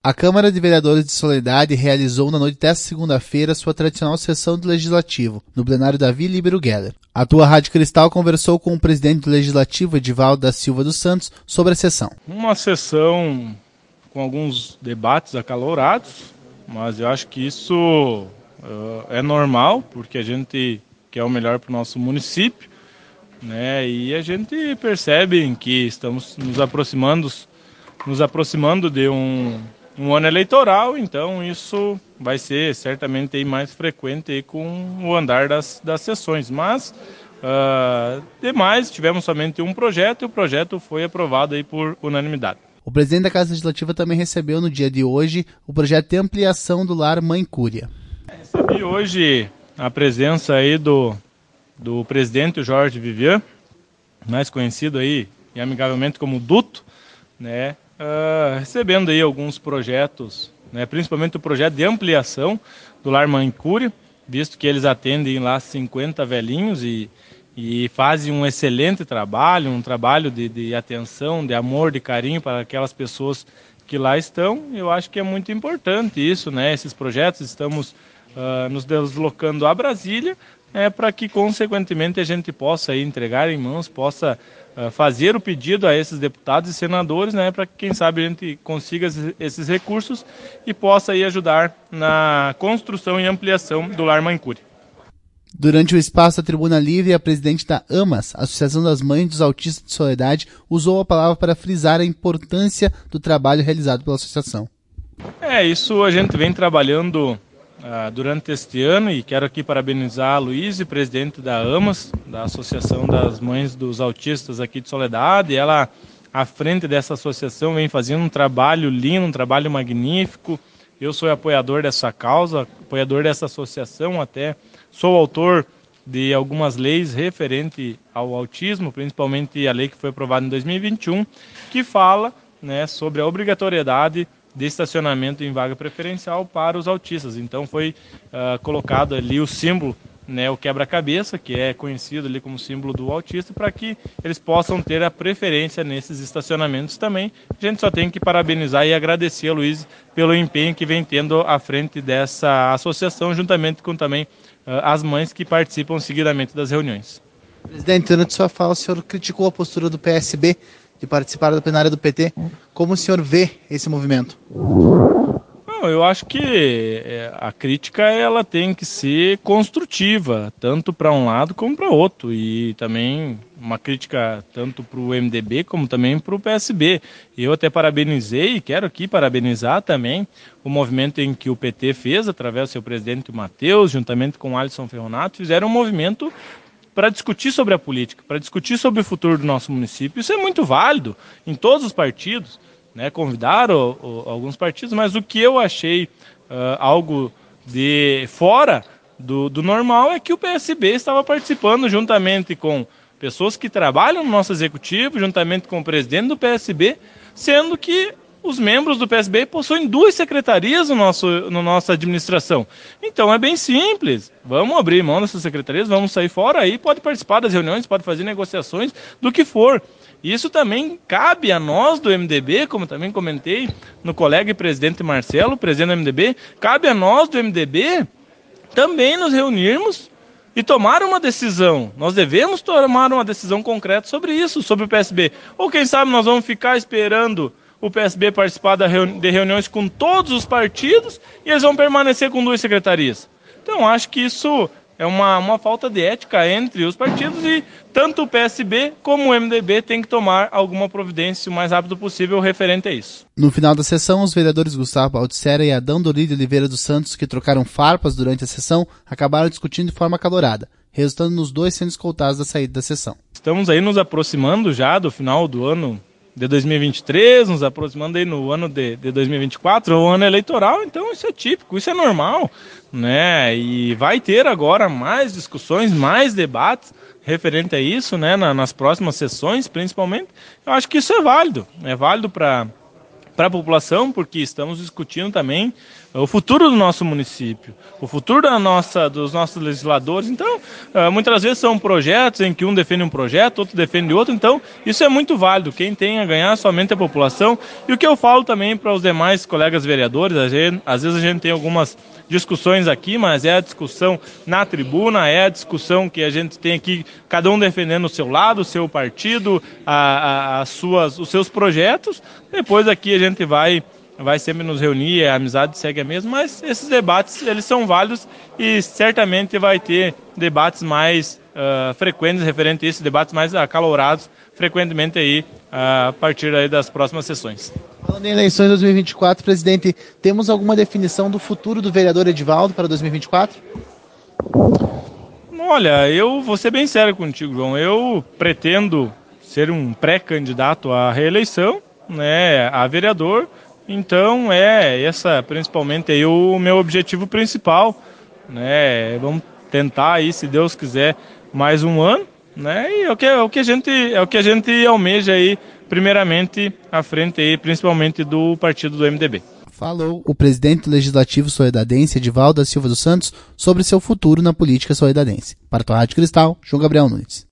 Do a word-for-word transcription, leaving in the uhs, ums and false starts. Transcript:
A Câmara de Vereadores de Soledade realizou na noite desta segunda-feira sua tradicional sessão do Legislativo, no plenário Davi Líbero Geller. A tua Rádio Cristal conversou com o presidente do Legislativo, Edivaldo da Silva dos Santos, sobre a sessão. Uma sessão com alguns debates acalorados, mas eu acho que isso uh, é normal, porque a gente quer o melhor para o nosso município, né? E a gente percebe que estamos nos aproximando, nos aproximando de um... um ano eleitoral, então isso vai ser certamente aí mais frequente aí com o andar das, das sessões, mas uh, demais, tivemos somente um projeto e o projeto foi aprovado aí por unanimidade. O presidente da Casa Legislativa também recebeu no dia de hoje o projeto de ampliação do lar Mãe Cúria. Recebi hoje a presença aí do, do presidente Jorge Vivian, mais conhecido aí e amigavelmente como Duto, né? Uh, recebendo aí alguns projetos, né, principalmente o projeto de ampliação do Lar Mãe Cúria, visto que eles atendem lá cinquenta velhinhos e, e fazem um excelente trabalho, um trabalho de, de atenção, de amor, de carinho para aquelas pessoas que lá estão. Eu acho que é muito importante isso, né, esses projetos. Estamos uh, nos deslocando a Brasília, é, para que consequentemente a gente possa aí entregar em mãos, possa fazer o pedido a esses deputados e senadores, né, para que, quem sabe, a gente consiga esses recursos e possa aí ajudar na construção e ampliação do Lar Mãe Cúria. Durante o espaço da Tribuna Livre, a presidente da AMAS, Associação das Mães dos Autistas de Soledade, usou a palavra para frisar a importância do trabalho realizado pela associação. É, isso a gente vem trabalhando Uh, durante este ano, e quero aqui parabenizar a Luísa, presidente da AMAS, da Associação das Mães dos Autistas aqui de Soledade. Ela, à frente dessa associação, vem fazendo um trabalho lindo, um trabalho magnífico. Eu sou apoiador dessa causa, apoiador dessa associação, até sou autor de algumas leis referentes ao autismo, principalmente a lei que foi aprovada em dois mil e vinte e um, que fala, né, sobre a obrigatoriedade de estacionamento em vaga preferencial para os autistas. Então foi uh, colocado ali o símbolo, né, o quebra-cabeça, que é conhecido ali como símbolo do autista, para que eles possam ter a preferência nesses estacionamentos também. A gente só tem que parabenizar e agradecer a Luiz pelo empenho que vem tendo à frente dessa associação, juntamente com também uh, as mães que participam seguidamente das reuniões. Presidente, durante sua fala, o senhor criticou a postura do P S B de participar da plenária do P T. Como o senhor vê esse movimento? Não, eu acho que a crítica ela tem que ser construtiva, tanto para um lado como para outro, e também uma crítica tanto para o M D B como também para o P S B. Eu até parabenizei e quero aqui parabenizar também o movimento em que o P T fez, através do seu presidente Matheus, juntamente com o Alisson Ferronato, fizeram um movimento para discutir sobre a política, para discutir sobre o futuro do nosso município. Isso é muito válido em todos os partidos, né? Convidaram o, o, alguns partidos, mas o que eu achei uh, algo de fora do, do normal é que o P S B estava participando juntamente com pessoas que trabalham no nosso executivo, juntamente com o presidente do P S B, sendo que os membros do P S B possuem duas secretarias no nosso, no nossa administração. Então é bem simples. Vamos abrir mão dessas secretarias, vamos sair fora aí, pode participar das reuniões, pode fazer negociações, do que for. Isso também cabe a nós do M D B, como também comentei no colega e presidente Marcelo, presidente do M D B, cabe a nós do M D B também nos reunirmos e tomar uma decisão. Nós devemos tomar uma decisão concreta sobre isso, sobre o P S B. Ou quem sabe nós vamos ficar esperando o P S B participar de reuniões com todos os partidos e eles vão permanecer com duas secretarias. Então, acho que isso é uma, uma falta de ética entre os partidos e tanto o P S B como o M D B tem que tomar alguma providência o mais rápido possível referente a isso. No final da sessão, os vereadores Gustavo Altissera e Adão Doride Oliveira dos Santos, que trocaram farpas durante a sessão, acabaram discutindo de forma acalorada, resultando nos dois sendo escoltados da saída da sessão. Estamos aí nos aproximando já do final do ano de dois mil e vinte e três, nos aproximando aí no ano de, de dois mil e vinte e quatro, o ano eleitoral, então isso é típico, isso é normal, né? E vai ter agora mais discussões, mais debates referente a isso, né? Na, nas próximas sessões, principalmente. Eu acho que isso é válido, é válido para para a população, porque estamos discutindo também o futuro do nosso município, o futuro da nossa, dos nossos legisladores. Então, muitas vezes são projetos em que um defende um projeto, outro defende outro, então isso é muito válido. Quem tem a ganhar somente a população. E o que eu falo também para os demais colegas vereadores, a gente, às vezes a gente tem algumas discussões aqui, mas é a discussão na tribuna, é a discussão que a gente tem aqui, cada um defendendo o seu lado, o seu partido, a, a, as suas, os seus projetos. Depois aqui a gente vai, vai sempre nos reunir, a amizade segue a mesma, mas esses debates eles são válidos e certamente vai ter debates mais uh, frequentes referente a isso, debates mais acalorados frequentemente aí uh, a partir aí das próximas sessões. Falando em eleições dois mil e vinte e quatro, presidente, temos alguma definição do futuro do vereador Edivaldo para dois mil e vinte e quatro? Olha, eu vou ser bem sério contigo, João. Eu pretendo ser um pré-candidato à reeleição, né, a vereador. Então é essa principalmente aí o meu objetivo principal, né? Vamos tentar aí, se Deus quiser, mais um ano, né? E é o que, é o que a gente é o que a gente almeja aí, primeiramente à frente aí, principalmente do partido do M D B. Falou o presidente do Legislativo Soledadense, Edivaldo da Silva dos Santos, sobre seu futuro na política soledadense. Para a Rádio Cristal, João Gabriel Nunes.